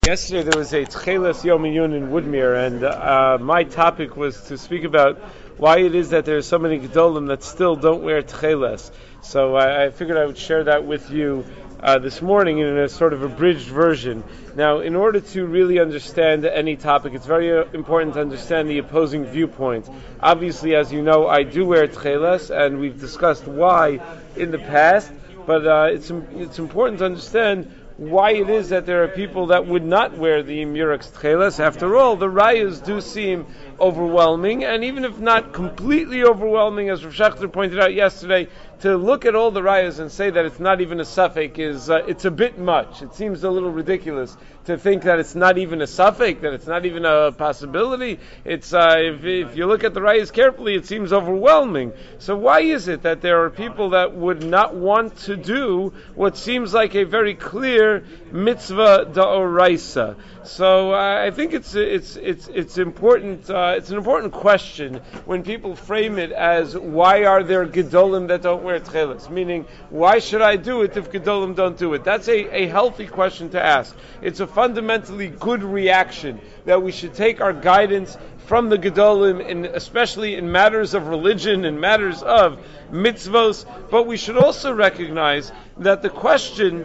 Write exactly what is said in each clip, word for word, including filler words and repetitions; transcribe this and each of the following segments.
Yesterday there was a Tchelas Yom Iyun in Woodmere, and uh, my topic was to speak about why it is that there are so many Gedolim that still don't wear Tchelas. So I, I figured I would share that with you uh, this morning in a sort of abridged version. Now, in order to really understand any topic, it's very uh, important to understand the opposing viewpoint. Obviously, as you know, I do wear Tchelas, and we've discussed why in the past, but uh, it's it's important to understand why it is that there are people that would not wear the Murex Tchelas. After all, the rayas do seem overwhelming, and even if not completely overwhelming, as Rav Shechter pointed out yesterday, to look at all the rayas and say that it's not even a suffix is, uh, it's a bit much. It seems a little ridiculous to think that it's not even a suffix, that it's not even a possibility. It's, uh, if, if you look at the rayas carefully, it seems overwhelming. So why is it that there are people that would not want to do what seems like a very clear mitzvah da'oraisa? So uh, I think it's it's it's it's important. Uh, it's an important question when people frame it as, why are there gedolim that don't wear tchelas? Meaning, why should I do it if gedolim don't do it? That's a, a healthy question to ask. It's a fundamentally good reaction that we should take our guidance from the gedolim, in, especially in matters of religion and matters of mitzvos. But we should also recognize that the question.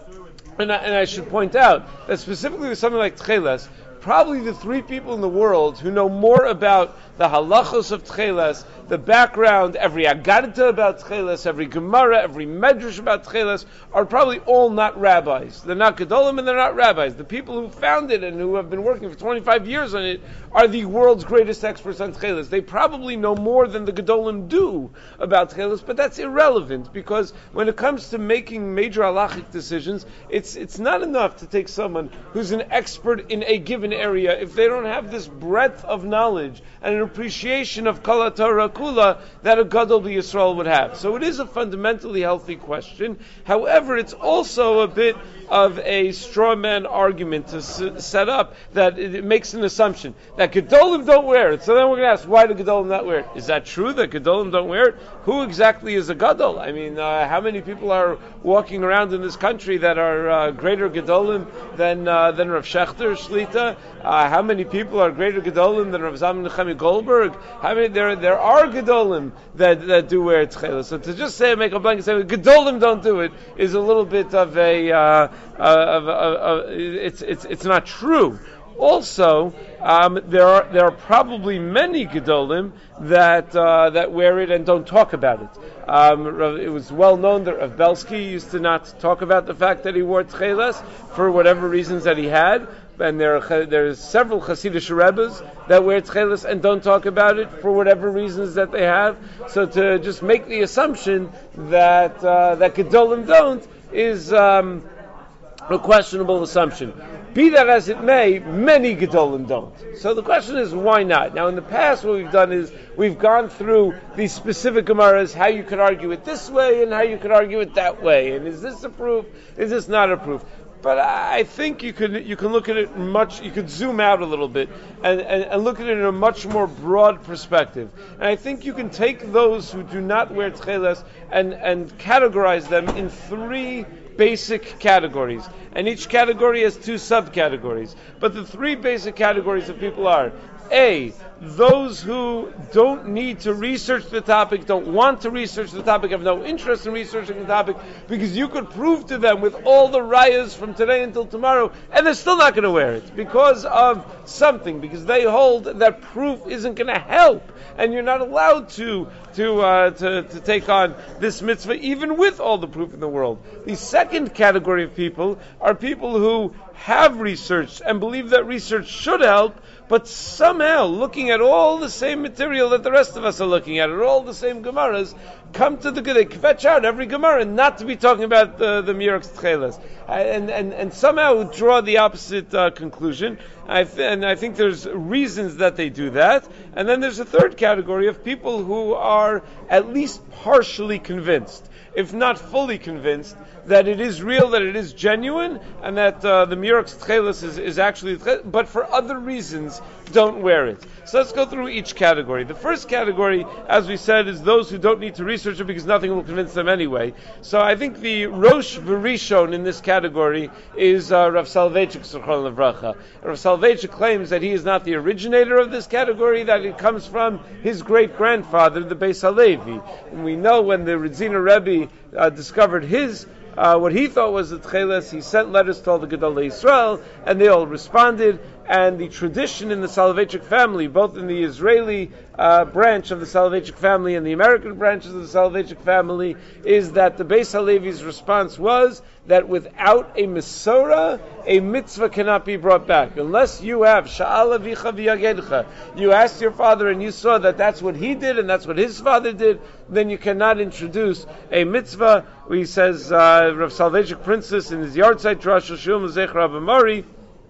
And I, and I should point out that specifically with something like Tchelas, probably the three people in the world who know more about the halachos of Tchelas, the background, every agadita about Tchelas, every Gemara, every Medrash about Tchelas, are probably all not rabbis. They're not Gedolim and they're not rabbis. The people who found it and who have been working for twenty-five years on it are the world's greatest experts on Tchelas. They probably know more than the Gedolim do about Tchelas, but that's irrelevant, because when it comes to making major halachic decisions, it's it's not enough to take someone who's an expert in a given area if they don't have this breadth of knowledge and an appreciation of Kol HaTorah Kula that a Gadol B'Yisrael would have. So it is a fundamentally healthy question. However, it's also a bit of a straw man argument to s- set up that it, it makes an assumption that Gedolim don't wear it. So then we're going to ask, why do Gedolim not wear it? Is that true that Gedolim don't wear it? Who exactly is a Gadol? I mean, uh, how many people are walking around in this country that are uh, greater Gedolim than uh, than Rav Shechter Shlita? Uh, how many people are greater Gedolim than Rav Zalman Nechemi Goldberg? How many there there are Gedolim that, that do wear tchelas? So to just say, make a blanket say Gedolim don't do it is a little bit of a uh, uh, of, of, of, it's it's it's not true. Also, um, there are there are probably many Gedolim that uh, that wear it and don't talk about it. Um, it was well known that Rav Belsky used to not talk about the fact that he wore tchelas for whatever reasons that he had. And there are there's several Hasidic Rebbes that wear tchelas and don't talk about it for whatever reasons that they have. So to just make the assumption that uh, that Gedolim don't is um, a questionable assumption. Be that as it may, many Gedolim don't. So the question is, why not? Now, in the past, what we've done is we've gone through these specific Gemaras, how you could argue it this way and how you could argue it that way. And is this a proof? Is this not a proof? But I think you could you can look at it much. You could zoom out a little bit and, and, and look at it in a much more broad perspective. And I think you can take those who do not wear tchelas and and categorize them in three basic categories, and each category has two subcategories. But the three basic categories of people are: A, those who don't need to research the topic, don't want to research the topic, have no interest in researching the topic, because you could prove to them with all the rayas from today until tomorrow, and they're still not going to wear it because of something, because they hold that proof isn't going to help, and you're not allowed to to, uh, to to take on this mitzvah even with all the proof in the world. The second category of people are people who have researched and believe that research should help, but somehow, looking at all the same material that the rest of us are looking at, or all the same Gemaras, come to the they fetch out every Gemara not to be talking about the the Murex Tchelas, and and and somehow draw the opposite uh, conclusion. I th- and I think there's reasons that they do that. And then there's a third category of people who are at least partially convinced, if not fully convinced, that it is real, that it is genuine, and that uh, the Murex Tchelis is, is actually, but for other reasons, don't wear it. So let's go through each category. The first category, as we said, is those who don't need to research it because nothing will convince them anyway. So I think the Rosh V'Rishon in this category is uh, Rav Soloveitchik Zichron Livracha. Rav Soloveitchik claims that he is not the originator of this category, that it comes from his great-grandfather, the Beis Halevi. And we know when the Radziner Rebbe uh, discovered his Uh, what he thought was the Tcheles, he sent letters to all the Gedolei Yisrael, and they all responded. And the tradition in the Soloveitchik family, both in the Israeli uh, branch of the Soloveitchik family and the American branches of the Soloveitchik family, is that the Beis Halevi's response was that without a Mesorah, a mitzvah cannot be brought back. Unless you have Sha'al Avicha V'Yagedcha, you asked your father and you saw that that's what he did and that's what his father did, then you cannot introduce a mitzvah. He says, uh, Rav Soloveitchik Princess in his Yartzeit Rosh Hashanah Zecher Rav Amari,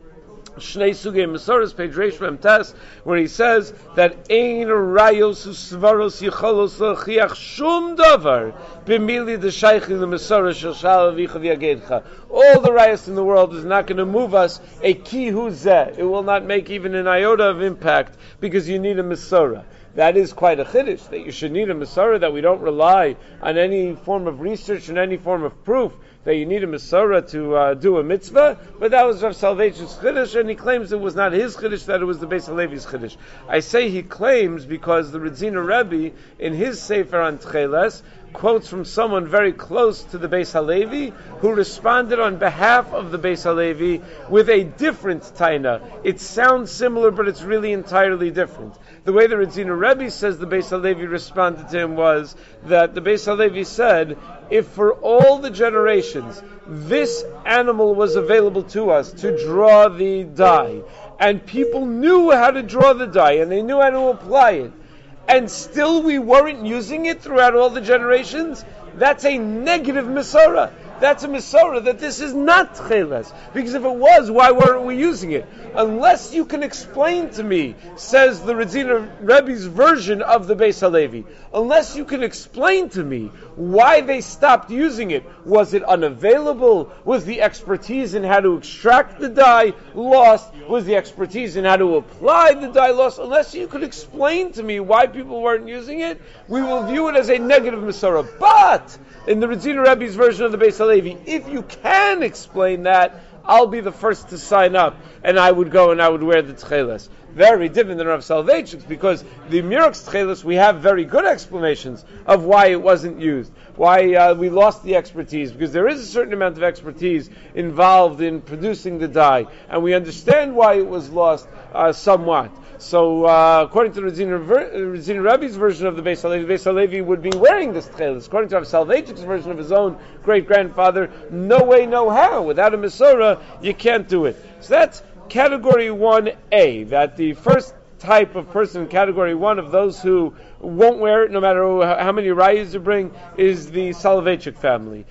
Shnei Sugei Mesoros, page Reish Mem Tes, where he says that Ein Rayos Usvaros Yicholos Lechiach Shum Davar B'mili D'Shaychi L'Mesoros Shel Sha'al Avicha V'Yagedcha. All the rayos in the world is not going to move us a kihu zeh. It will not make even an iota of impact because you need a Mesorah. That is quite a chiddush, that you should need a Mesorah, that we don't rely on any form of research and any form of proof that you need a Mesorah to uh, do a mitzvah, but that was Rav Soloveitchik's chiddush, and he claims it was not his chiddush, that it was the Beis Halevi's chiddush. I say he claims because the Radziner Rebbe, in his Sefer on Tcheles, quotes from someone very close to the Beis Halevi, who responded on behalf of the Beis Halevi with a different taina. It sounds similar, but it's really entirely different. The way the Radziner Rebbe says the Beis Halevi responded to him was that the Beis Halevi said, if for all the generations this animal was available to us to draw the dye, and people knew how to draw the dye, and they knew how to apply it, and still we weren't using it throughout all the generations, that's a negative Mesorah. That's a Mesorah that this is not Tcheles. Because if it was, why weren't we using it? Unless you can explain to me, says the Radziner Rebbe's version of the Beis Halevi, unless you can explain to me why they stopped using it. Was it unavailable? Was the expertise in how to extract the dye lost? Was the expertise in how to apply the dye lost? Unless you could explain to me why people weren't using it, we will view it as a negative Mesorah. But in the Radziner Rebbe's version of the Beis Halevi, if you can explain that, I'll be the first to sign up, and I would go and I would wear the Tcheles. Very different than Rav Soloveitchik's, because the Murex Tcheles, we have very good explanations of why it wasn't used, why uh, we lost the expertise, because there is a certain amount of expertise involved in producing the dye, and we understand why it was lost uh, somewhat. So, uh, according to the Radziner Rebbe's version of the Beis Halevi, Beis Halevi would be wearing this tchelis. According to Rav Soloveitchik's version of his own great-grandfather, no way, no how. Without a Mesorah, you can't do it. So that's category one A, that the first type of person in category one of those who won't wear it, no matter how many rayas you bring, is the Soloveitchik family.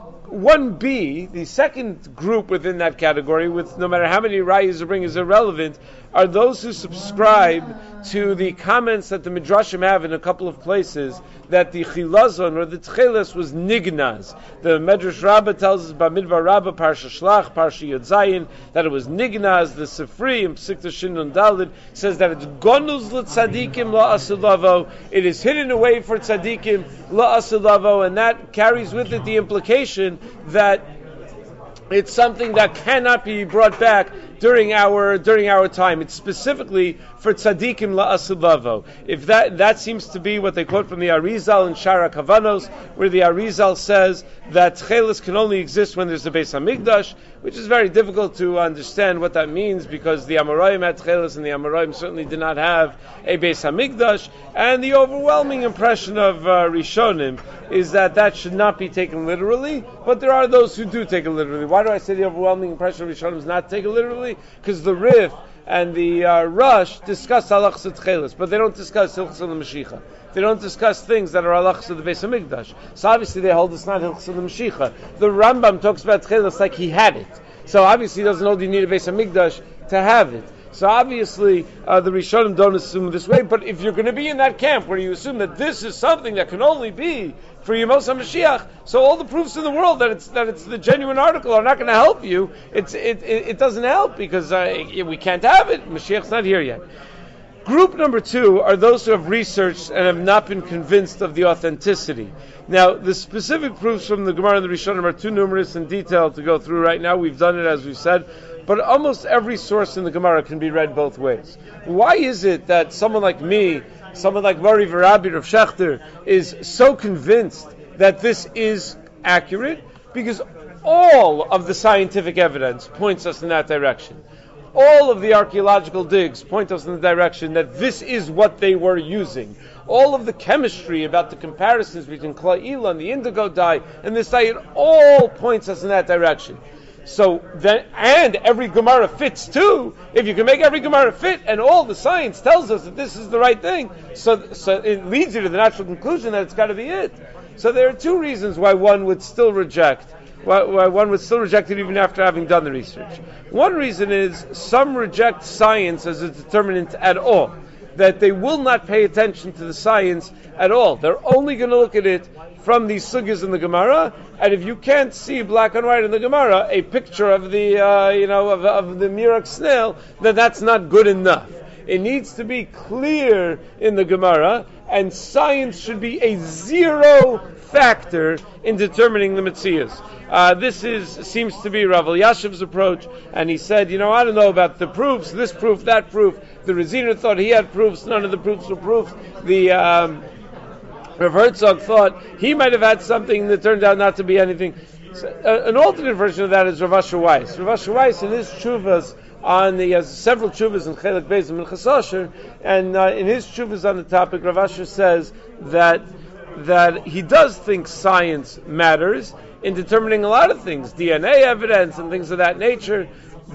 one B, the second group within that category, with no matter how many rayas you bring is irrelevant, are those who subscribe to the comments that the Midrashim have in a couple of places that the Chilazon or the Tcheles was Nignaz. The Medrash Rabbah tells us, Bamidbar Rabbah, Parsha Shlach, Parsha Yod Zayin, that it was Nignaz. The Sifri in Psikta Shin Dalid says that it's Gonuz l'tzadikim la'asilavo. It is hidden away for tzadikim la'asilavo, and that carries with it the implication that it's something that cannot be brought back during our during our time. It's specifically for tzadikim la'asilavo. If that that seems to be what they quote from the Arizal in Shara Kavanos, where the Arizal says that tchelis can only exist when there's a Beis Hamikdash, which is very difficult to understand what that means, because the Amoraim had tchelis and the Amoraim certainly did not have a Beis Hamikdash, and the overwhelming impression of uh, Rishonim is that that should not be taken literally, but there are those who do take it literally. Why do I say the overwhelming impression of Rishonim is not taken literally? Because the Rif and the uh, Rush discuss halachas of tchelis, but they don't discuss hilchos of the Mashiach. They don't discuss things that are halachas of the Beis Hamikdash. So obviously they hold it's not hilchos of the Mashiach. The Rambam talks about tchelis like he had it. So obviously he doesn't hold you need a Beis Hamikdash to have it. So obviously, uh, the Rishonim don't assume this way, but if you're going to be in that camp where you assume that this is something that can only be for Yemos HaMashiach, so all the proofs in the world that it's that it's the genuine article are not going to help you. It's it, it, it doesn't help because uh, we can't have it. Mashiach's not here yet. Group number two are those who have researched and have not been convinced of the authenticity. Now, the specific proofs from the Gemara and the Rishonim are too numerous and detailed to go through right now. We've done it as we've said. But almost every source in the Gemara can be read both ways. Why is it that someone like me, someone like Mari Varabi Rav Shechter, is so convinced that this is accurate? Because all of the scientific evidence points us in that direction. All of the archaeological digs point us in the direction that this is what they were using. All of the chemistry about the comparisons between Kla'ila and the indigo dye and this dye, it all points us in that direction. So then, and every Gemara fits too. If you can make every Gemara fit, and all the science tells us that this is the right thing, so so it leads you to the natural conclusion that it's got to be it. So there are two reasons why one would still reject, why, why one would still reject it even after having done the research. One reason is some reject science as a determinant at all, that they will not pay attention to the science at all. They're only going to look at it from these sugyas in the Gemara, and if you can't see black and white in the Gemara a picture of the uh, you know of, of the Mirak snail, then that's not good enough. It needs to be clear in the Gemara, and science should be a zero factor in determining the Metzias. Uh, this is seems to be Rav Elyashiv's approach, and he said, you know, I don't know about the proofs, this proof, that proof. The Raziner thought he had proofs, none of the proofs were proofs. The um, Rav Herzog thought he might have had something that turned out not to be anything. So, uh, an alternate version of that is Rav Asher Weiss. Rav Asher Weiss, in his tshuvas, on the, he has several tshuvas in Chelik Beis and Minchas Asher, and uh, in his tshuvas on the topic, Rav Asher says that that he does think science matters in determining a lot of things, D N A evidence and things of that nature,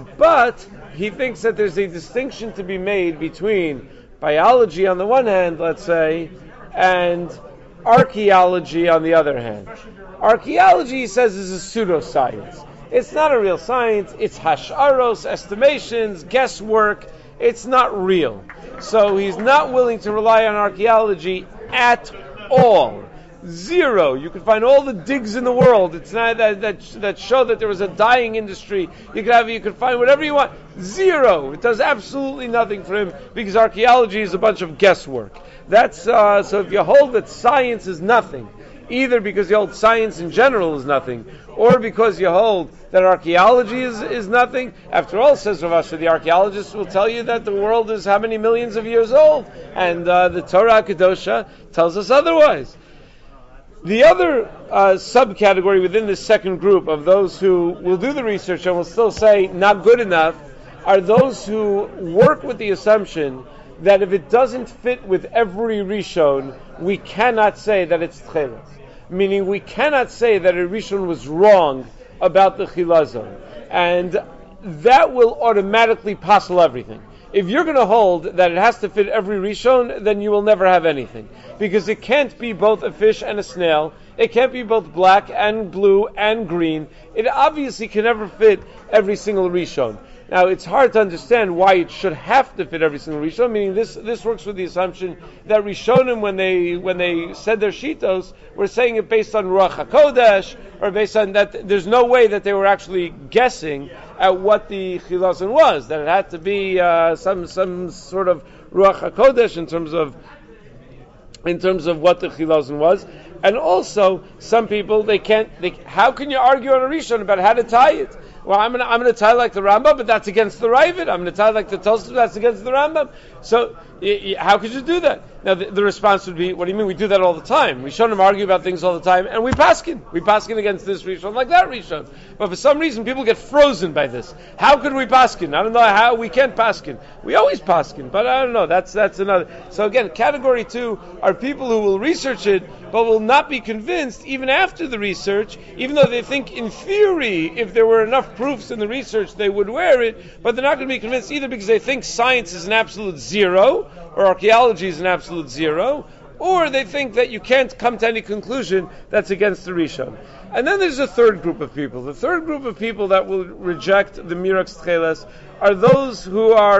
but he thinks that there's a distinction to be made between biology on the one hand, let's say, and archaeology on the other hand. Archaeology, he says, is a pseudoscience. It's not a real science. It's hasharos, estimations, guesswork. It's not real. So he's not willing to rely on archaeology at all. Zero. You can find all the digs in the world. It's not that that that show that there was a dyeing industry. You could have you could find whatever you want. Zero. It does absolutely nothing for him because archaeology is a bunch of guesswork. That's uh, so. If you hold that science is nothing, either because you hold science in general is nothing, or because you hold that archaeology is, is nothing. After all, says Rav Asher, the archaeologists will tell you that the world is how many millions of years old, and uh, the Torah Kedosha tells us otherwise. The other uh, subcategory within this second group of those who will do the research and will still say not good enough are those who work with the assumption that if it doesn't fit with every Rishon, we cannot say that it's Tcheles. Meaning we cannot say that a Rishon was wrong about the Chilazon. And that will automatically passel everything. If you're going to hold that it has to fit every Rishon, then you will never have anything. Because it can't be both a fish and a snail. It can't be both black and blue and green. It obviously can never fit every single Rishon. Now, it's hard to understand why it should have to fit every single Rishon, meaning this this works with the assumption that Rishonim, when they when they said their Shitos, were saying it based on Ruach HaKodesh, or based on that there's no way that they were actually guessing at what the Chilazon was, that it had to be uh, some some sort of Ruach HaKodesh in terms of in terms of what the Chilazon was. And also, some people, they can't, they, how can you argue on a Rishon about how to tie it? Well, I'm going to I'm going to tie like the Rambam, but that's against the Ravid. I'm going to tie like the Tosfos, that's against the Rambam. So, y- y- how could you do that? Now, the, the response would be, what do you mean? We do that all the time. We Rishonim argue about things all the time, and we paskin. We paskin against this Rishon, like that Rishon. But for some reason, people get frozen by this. How could we paskin? I don't know how, we can't paskin. We always paskin, but I don't know, that's that's another. So again, category two are people who will research it, but will not be convinced even after the research, even though they think in theory, if there were enough proofs in the research, they would wear it, but they're not going to be convinced either because they think science is an absolute zero, or archaeology is an absolute zero, or they think that you can't come to any conclusion that's against the Rishon. And then there's a third group of people. The third group of people that will reject the Mirak Tcheles are those who are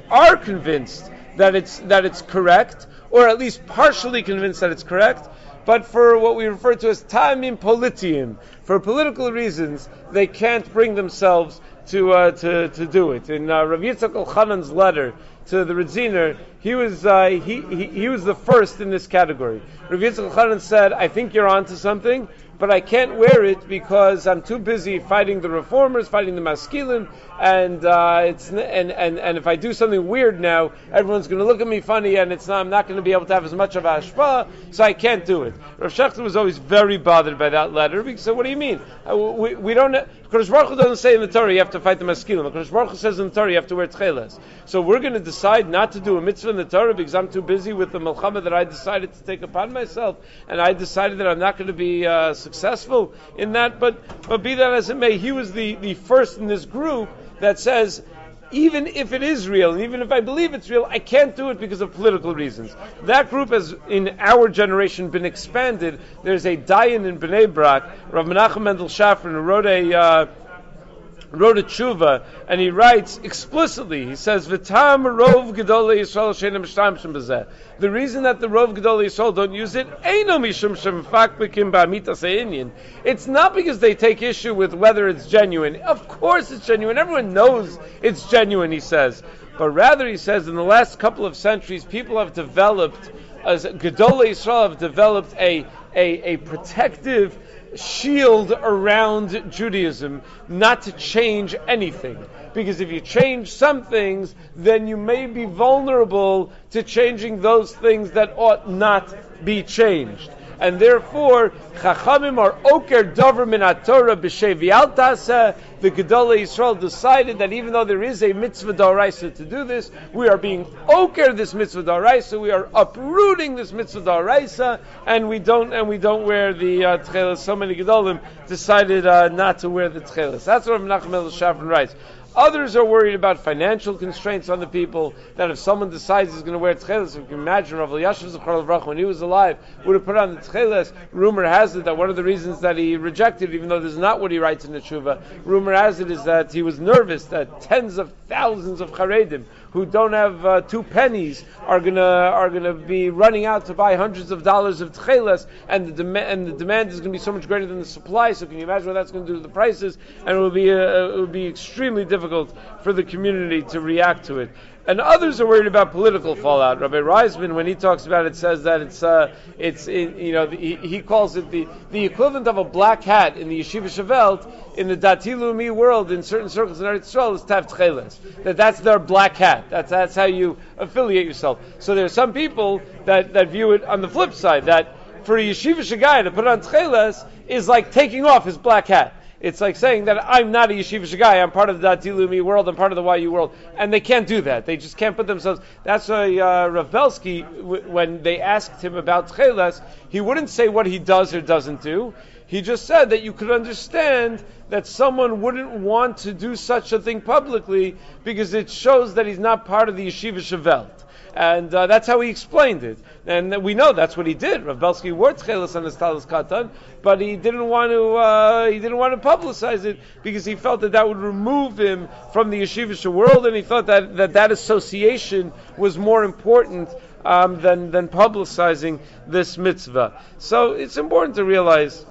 are convinced that it's that it's correct, or at least partially convinced that it's correct, but for what we refer to as tamim politium, for political reasons, they can't bring themselves to uh, to to do it. In uh, Rav Yitzchak Elchanan's letter to the Radziner, he was uh, he, he he was the first in this category. Rav Yitzchak Elchanan said, "I think you're onto something, but I can't wear it because I'm too busy fighting the reformers, fighting the maskilim, and uh, it's and, and and if I do something weird now, everyone's going to look at me funny, and it's not, I'm not going to be able to have as much of a hashpah, so I can't do it." Rav Shechter was always very bothered by that letter. Because so what do you mean? Uh, we, we don't. Kodesh Baruch Hu doesn't say in the Torah you have to fight the maskilim. Kodesh Baruch Hu says in the Torah you have to wear tcheles. So we're going to decide not to do a mitzvah in the Torah because I'm too busy with the melchama that I decided to take upon myself, and I decided that I'm not going to be uh, successful in that. But but be that as it may, he was the, the first in this group that says, even if it is real, and even if I believe it's real, I can't do it because of political reasons. That group has, in our generation, been expanded. There's a Dayan in Bnei Brak, Rav Menachem Mendel Shafran, who wrote a uh, wrote a tshuva, and he writes explicitly, he says, V'tam rov gedolei Yisrael she'einem mishtamshim b'zeh. The reason that the rov gedolei Yisrael don't use it, eino mishum shemfak b'kim ba'amitas ha'inyan. It's not because they take issue with whether it's genuine. Of course it's genuine. Everyone knows it's genuine, he says. But rather, he says, in the last couple of centuries, people have developed, as gedolei Yisrael have developed a, a, a protective shield around Judaism, not to change anything. Because if you change some things, then you may be vulnerable to changing those things that ought not be changed. And therefore, Chachamim are oker dover min haTorah b'shevial taseh. The Gedolei Yisrael decided that even though there is a mitzvah d'oraisa to do this, we are being oker this mitzvah d'oraisa. We are uprooting this mitzvah d'oraisa, and we don't and we don't wear the uh, tcheles. So many Gedolim decided uh, not to wear the tcheles. That's what Rav Menachem Mendel Shafran writes. Others are worried about financial constraints on the people, that if someone decides he's going to wear tcheles, if you can imagine Rav Elyashiv Zechor Levrach, when he was alive, would have put on the tcheles. Rumor has it that one of the reasons that he rejected, even though this is not what he writes in the tshuva, rumor has it is that he was nervous that tens of thousands of Charedim who don't have uh, two pennies are gonna are gonna be running out to buy hundreds of dollars of tcheles, and the demand and the demand is going to be so much greater than the supply. So can you imagine what that's going to do to the prices? And it will be uh, it will be extremely difficult for the community to react to it. And others are worried about political fallout. Rabbi Reisman, when he talks about it, says that it's uh, it's it, you know he, he calls it the, the equivalent of a black hat in the Yeshiva Shavelt in the Dati Leumi world in certain circles in Eretz Yisrael is Tav Tcheles. That that's their black hat. That's that's how you affiliate yourself. So there are some people that, that view it on the flip side, that for a Yeshiva Shagai to put on Tcheles is like taking off his black hat. It's like saying that I'm not a Yeshiva Shagai, I'm part of the Dati Leumi world, I'm part of the Y U world. And they can't do that. They just can't put themselves... That's why uh, Rav Belsky, w- when they asked him about Tcheles, he wouldn't say what he does or doesn't do. He just said that you could understand that someone wouldn't want to do such a thing publicly because it shows that he's not part of the Yeshiva Shavelt. And uh, that's how he explained it. And we know that's what he did. Rav Belsky wore tcheles on his talis katan, but he didn't want to uh, he didn't want to publicize it because he felt that that would remove him from the yeshivish world, and he thought that that, that association was more important um, than than publicizing this mitzvah. So it's important to realize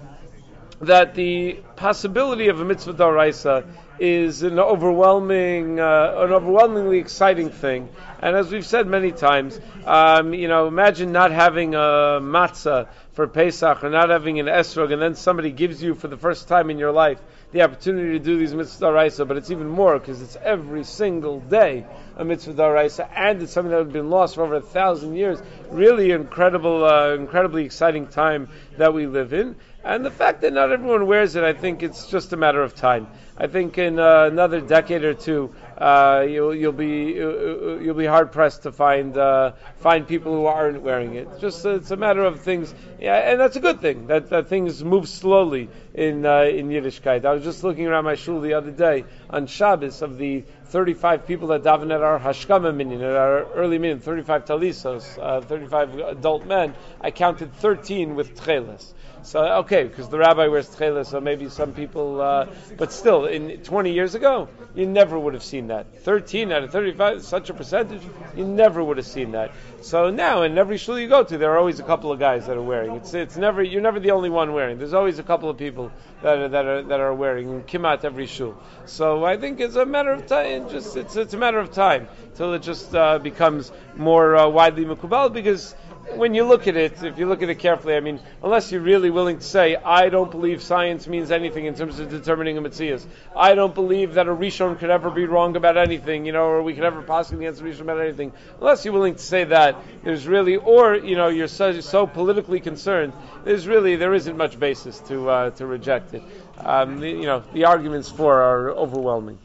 that the possibility of a mitzvah d'oraisa is an overwhelming, uh, an overwhelmingly exciting thing. And as we've said many times, um, you know, imagine not having a matzah for Pesach or not having an esrog, and then somebody gives you for the first time in your life the opportunity to do these mitzvah d'oraisa, but it's even more because it's every single day a mitzvah d'oraisa, and it's something that has been lost for over a thousand years. Really incredible, uh, incredibly exciting time that we live in. And the fact that not everyone wears it, I think it's just a matter of time. I think in uh, another decade or two, uh, you'll, you'll be uh, you'll be hard pressed to find uh, find people who aren't wearing it. Just uh, it's a matter of things, yeah, and that's a good thing. That, that things move slowly in uh, in Yiddishkeit. I was just looking around my shul the other day on Shabbos of the thirty-five people that daven at our Hashkama minyan, at our early minyan, thirty-five talisos, uh, thirty-five adult men. I counted thirteen with tcheles. So, okay, because the rabbi wears tcheles, so maybe some people, uh, but still, in twenty years ago, you never would have seen seen that. thirteen out of thirty-five, such a percentage, you never would have seen that. So now, in every shul you go to, there are always a couple of guys that are wearing. It's it's never you're never the only one wearing. There's always a couple of people that are that are that are wearing in kimat every shul. So I think it's a matter of time. Just it's it's a matter of time till it just uh, becomes more uh, widely mekubal, because when you look at it, if you look at it carefully, I mean, unless you're really willing to say, I don't believe science means anything in terms of determining a metzias. I don't believe that a Rishon could ever be wrong about anything, you know, or we could ever possibly answer Rishon about anything. Unless you're willing to say that, there's really, or, you know, you're so, so politically concerned, there's really, there isn't much basis to uh, to reject it. Um, the, you know, the arguments for are overwhelming.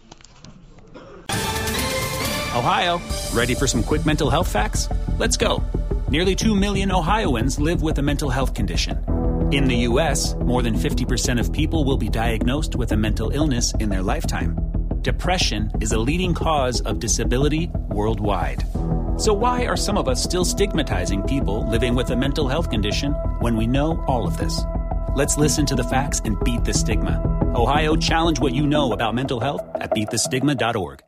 Ohio, ready for some quick mental health facts? Let's go. Nearly two million Ohioans live with a mental health condition. In the U S, more than fifty percent of people will be diagnosed with a mental illness in their lifetime. Depression is a leading cause of disability worldwide. So why are some of us still stigmatizing people living with a mental health condition when we know all of this? Let's listen to the facts and beat the stigma. Ohio, challenge what you know about mental health at beat the stigma dot org.